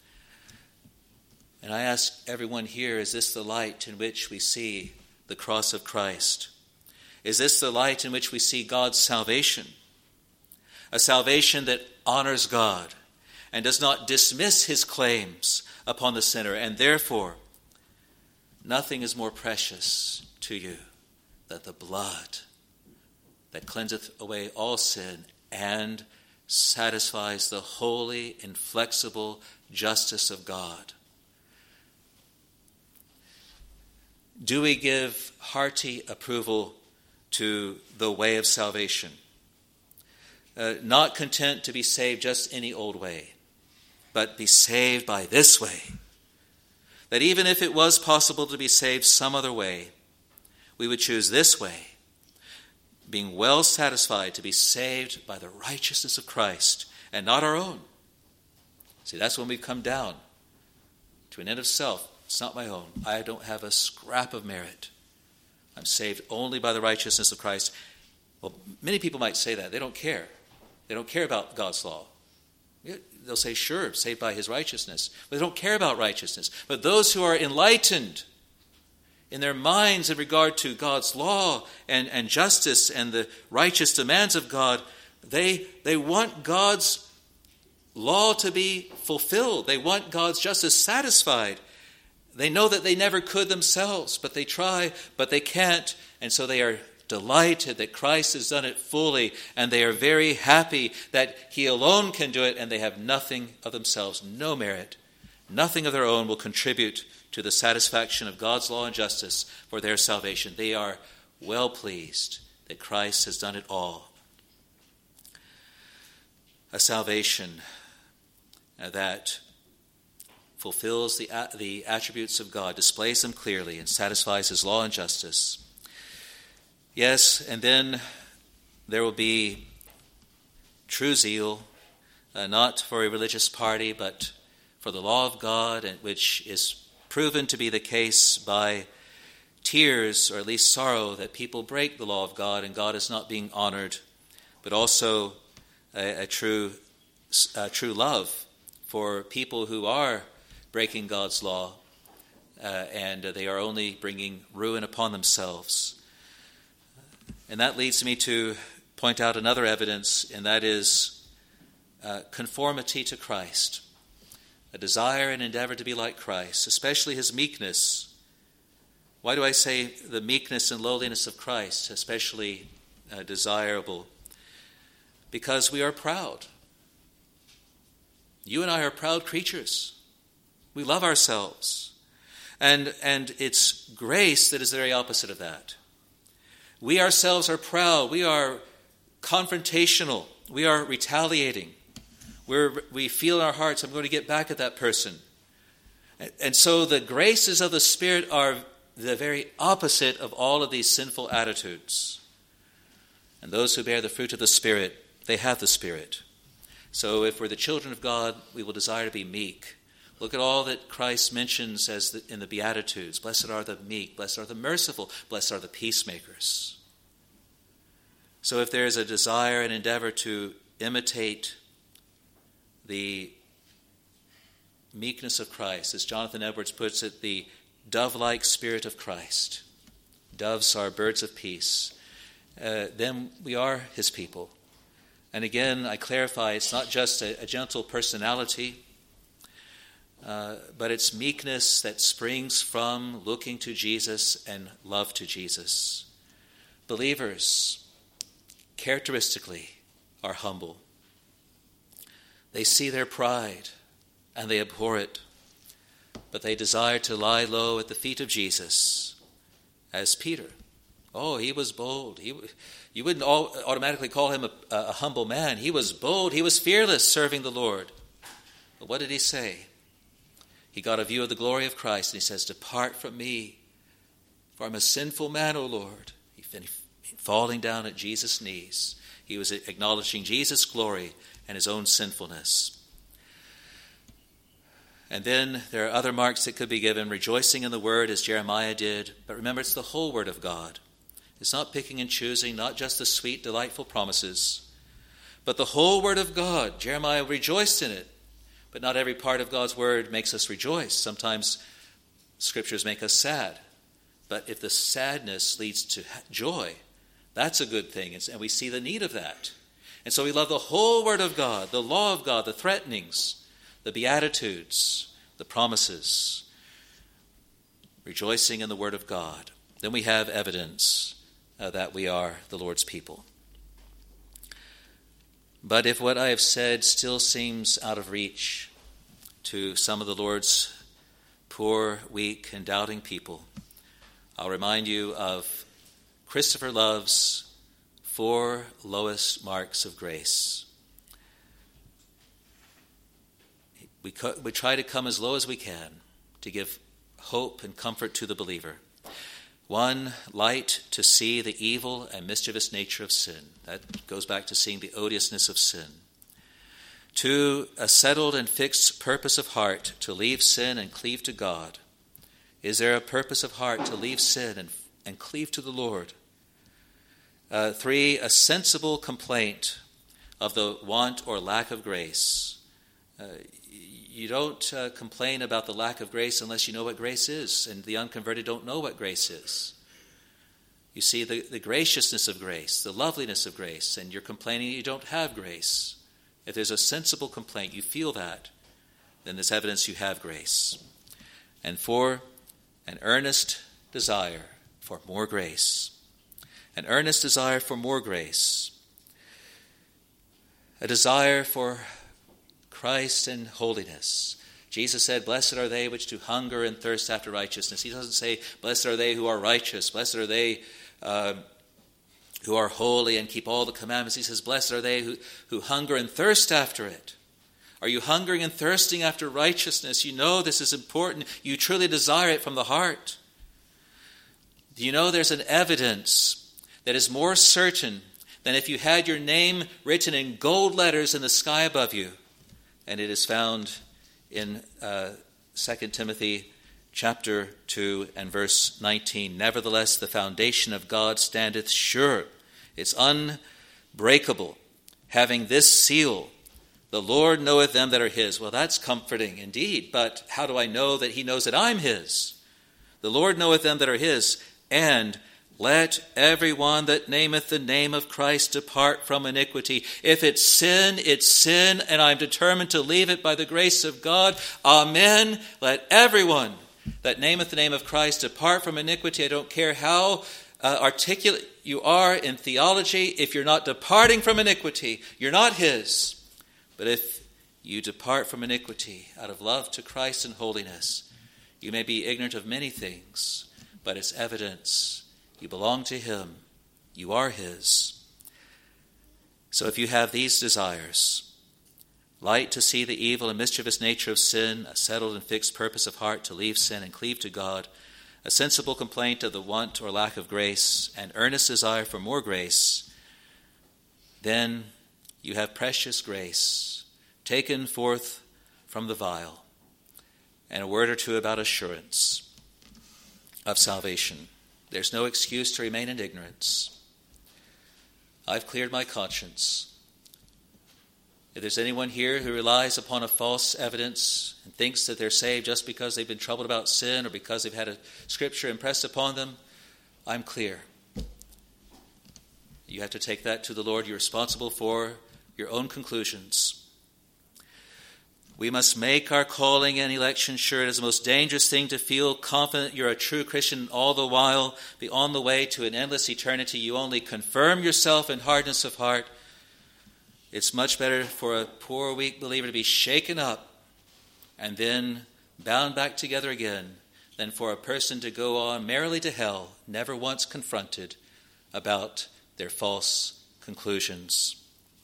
And I ask everyone here, is this the light in which we see the cross of Christ? Is this the light in which we see God's salvation? A salvation that honors God and does not dismiss his claims upon the sinner. And therefore, nothing is more precious to you than the blood that cleanseth away all sin and satisfies the holy, inflexible justice of God. Do we give hearty approval to the way of salvation? Uh, not content to be saved just any old way, but be saved by this way. That even if it was possible to be saved some other way, we would choose this way, being well satisfied to be saved by the righteousness of Christ and not our own. See, that's when we come down to an end of self. It's not my own. I don't have a scrap of merit. I'm saved only by the righteousness of Christ. Well, many people might say that. They don't care. They don't care about God's law. They'll say, sure, saved by his righteousness. But they don't care about righteousness. But those who are enlightened in their minds in regard to God's law and, and justice and the righteous demands of God, they, they want God's law to be fulfilled. They want God's justice satisfied. They know that they never could themselves, but they try, but they can't. And so they are delighted that Christ has done it fully, and they are very happy that he alone can do it, and they have nothing of themselves, no merit. Nothing of their own will contribute to the satisfaction of God's law and justice for their salvation. They are well pleased that Christ has done it all. A salvation that fulfills the, the attributes of God, displays them clearly, and satisfies his law and justice. Yes, and then there will be true zeal, uh, not for a religious party, but for the law of God, and which is proven to be the case by tears, or at least sorrow, that people break the law of God and God is not being honored, but also a, a true, a true love for people who are breaking God's law, uh, and uh, they are only bringing ruin upon themselves. And that leads me to point out another evidence, and that is uh, conformity to Christ, a desire and endeavor to be like Christ, especially his meekness. Why do I say the meekness and lowliness of Christ, especially uh, desirable? Because we are proud. You and I are proud creatures. We love ourselves. And, and it's grace that is the very opposite of that. We ourselves are proud. We are confrontational. We are retaliating. We're, we feel in our hearts, I'm going to get back at that person. And, and so the graces of the Spirit are the very opposite of all of these sinful attitudes. And those who bear the fruit of the Spirit, they have the Spirit. So if we're the children of God, we will desire to be meek. Look at all that Christ mentions as the, in the Beatitudes. Blessed are the meek, blessed are the merciful, blessed are the peacemakers. So if there is a desire and endeavor to imitate the meekness of Christ, as Jonathan Edwards puts it, the dove-like spirit of Christ. Doves are birds of peace. Uh, then we are his people. And again, I clarify, it's not just a, a gentle personality, uh, but it's meekness that springs from looking to Jesus and love to Jesus. Believers, characteristically, are humble. They see their pride and they abhor it, but they desire to lie low at the feet of Jesus, as Peter. Oh, he was bold. He, you wouldn't all, automatically call him a, a humble man. He was bold. He was fearless serving the Lord. But what did he say? He got a view of the glory of Christ, and he says, "Depart from me, for I'm a sinful man, O Lord." He finished falling down at Jesus' knees. He was acknowledging Jesus' glory and his own sinfulness. And then there are other marks that could be given, rejoicing in the word as Jeremiah did. But remember, it's the whole word of God. It's not picking and choosing, not just the sweet, delightful promises, but the whole word of God. Jeremiah rejoiced in it, but not every part of God's word makes us rejoice. Sometimes scriptures make us sad. But if the sadness leads to joy, that's a good thing, and we see the need of that. And so we love the whole word of God, the law of God, the threatenings, the beatitudes, the promises, rejoicing in the word of God. Then we have evidence uh, that we are the Lord's people. But if what I have said still seems out of reach to some of the Lord's poor, weak, and doubting people, I'll remind you of Christopher Love's four lowest marks of grace. We, co- we try to come as low as we can to give hope and comfort to the believer. One, light to see the evil and mischievous nature of sin. That goes back to seeing the odiousness of sin. Two, a settled and fixed purpose of heart to leave sin and cleave to God. Is there a purpose of heart to leave sin and, and cleave to the Lord? Uh, three, a sensible complaint of the want or lack of grace. Uh, you don't uh, complain about the lack of grace unless you know what grace is, and the unconverted don't know what grace is. You see the, the graciousness of grace, the loveliness of grace, and you're complaining you don't have grace. If there's a sensible complaint, you feel that, then there's evidence you have grace. And four, an earnest desire for more grace. An earnest desire for more grace. A desire for Christ and holiness. Jesus said, "Blessed are they which do hunger and thirst after righteousness." He doesn't say, "Blessed are they who are righteous. Blessed are they uh, who are holy and keep all the commandments." He says, "Blessed are they who, who hunger and thirst after it." Are you hungering and thirsting after righteousness? You know this is important. You truly desire it from the heart. Do you know there's an evidence that is more certain than if you had your name written in gold letters in the sky above you? And it is found in uh, Second Timothy chapter two and verse nineteen. "Nevertheless, the foundation of God standeth sure. It's unbreakable, having this seal, the Lord knoweth them that are his." Well, that's comforting indeed, but how do I know that he knows that I'm his? "The Lord knoweth them that are his, and let everyone that nameth the name of Christ depart from iniquity." If it's sin, it's sin, and I'm determined to leave it by the grace of God. Amen. Let everyone that nameth the name of Christ depart from iniquity. I don't care how uh, articulate you are in theology. If you're not departing from iniquity, you're not his. But if you depart from iniquity out of love to Christ and holiness, you may be ignorant of many things, but it's evidence. You belong to him. You are his. So if you have these desires, light to see the evil and mischievous nature of sin, a settled and fixed purpose of heart to leave sin and cleave to God, a sensible complaint of the want or lack of grace, and earnest desire for more grace, then you have precious grace taken forth from the vial. And a word or two about assurance of salvation. There's no excuse to remain in ignorance. I've cleared my conscience. If there's anyone here who relies upon a false evidence and thinks that they're saved just because they've been troubled about sin or because they've had a scripture impressed upon them, I'm clear. You have to take that to the Lord. You're responsible for your own conclusions. We must make our calling and election sure. It is the most dangerous thing to feel confident you're a true Christian, all the while be on the way to an endless eternity. You only confirm yourself in hardness of heart. It's much better for a poor, weak believer to be shaken up and then bound back together again than for a person to go on merrily to hell, never once confronted about their false conclusions.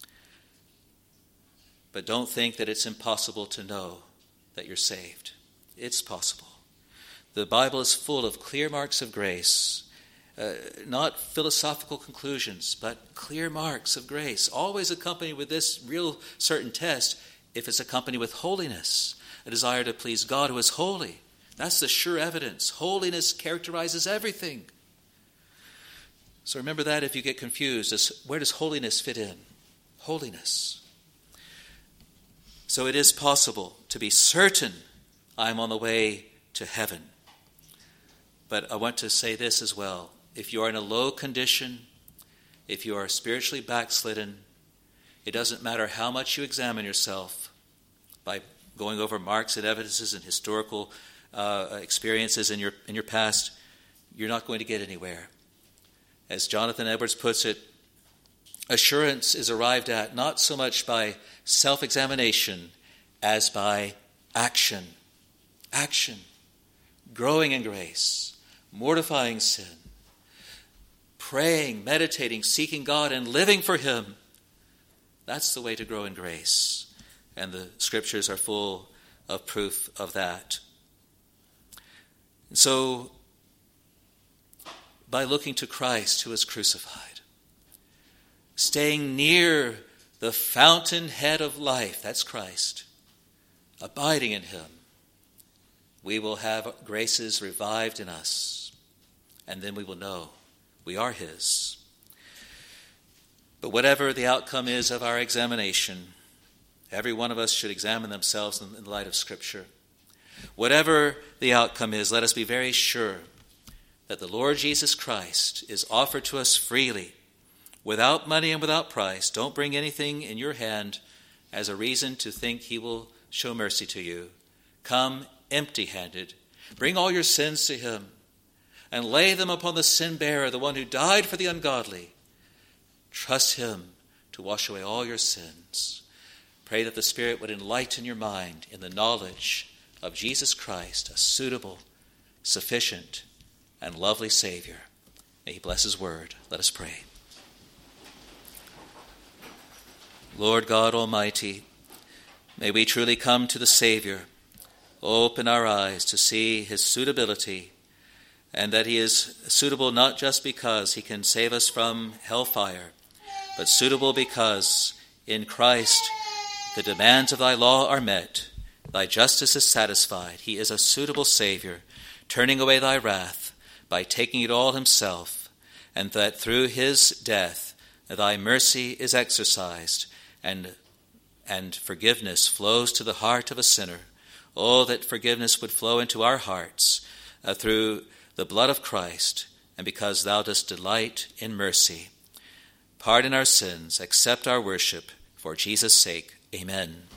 But don't think that it's impossible to know that you're saved. It's possible. The Bible is full of clear marks of grace. Uh, not philosophical conclusions, but clear marks of grace, always accompanied with this real certain test, if it's accompanied with holiness, a desire to please God who is holy. That's the sure evidence. Holiness characterizes everything. So remember that if you get confused, as where does holiness fit in? Holiness. So it is possible to be certain I'm on the way to heaven. But I want to say this as well. If you are in a low condition, if you are spiritually backslidden, it doesn't matter how much you examine yourself by going over marks and evidences and historical uh, experiences in your in your past, you're not going to get anywhere. As Jonathan Edwards puts it, assurance is arrived at not so much by self-examination as by action. Action. Growing in grace. Mortifying sin. Praying, meditating, seeking God, and living for Him. That's the way to grow in grace. And the Scriptures are full of proof of that. And so, by looking to Christ who is crucified, staying near the fountainhead of life, that's Christ, abiding in Him, we will have graces revived in us, and then we will know we are His. But whatever the outcome is of our examination, every one of us should examine themselves in the light of Scripture. Whatever the outcome is, let us be very sure that the Lord Jesus Christ is offered to us freely, without money and without price. Don't bring anything in your hand as a reason to think He will show mercy to you. Come empty-handed. Bring all your sins to Him and lay them upon the sin-bearer, the one who died for the ungodly. Trust Him to wash away all your sins. Pray that the Spirit would enlighten your mind in the knowledge of Jesus Christ, a suitable, sufficient, and lovely Savior. May He bless His word. Let us pray. Lord God Almighty, may we truly come to the Savior. Open our eyes to see His suitability, and that He is suitable not just because He can save us from hellfire, but suitable because in Christ the demands of Thy law are met, Thy justice is satisfied. He is a suitable Savior, turning away Thy wrath by taking it all Himself, and that through His death Thy mercy is exercised, and, and forgiveness flows to the heart of a sinner. Oh, that forgiveness would flow into our hearts uh, through the blood of Christ, and because Thou dost delight in mercy. Pardon our sins, accept our worship, for Jesus' sake. Amen.